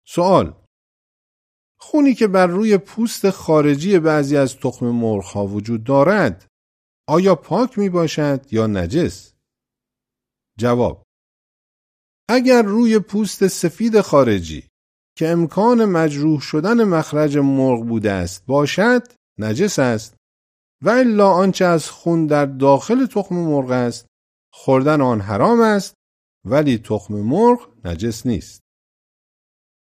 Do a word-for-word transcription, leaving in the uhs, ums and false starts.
سوال: خونی که بر روی پوست خارجی بعضی از تخم مرغ‌ها وجود دارد آیا پاک می باشد یا نجس؟ جواب: اگر روی پوست سفید خارجی که امکان مجروح شدن مخرج مرغ بوده است باشد نجس است و الا آنچه از خون در داخل تخم مرغ است خوردن آن حرام است، ولی تخم مرغ نجس نیست.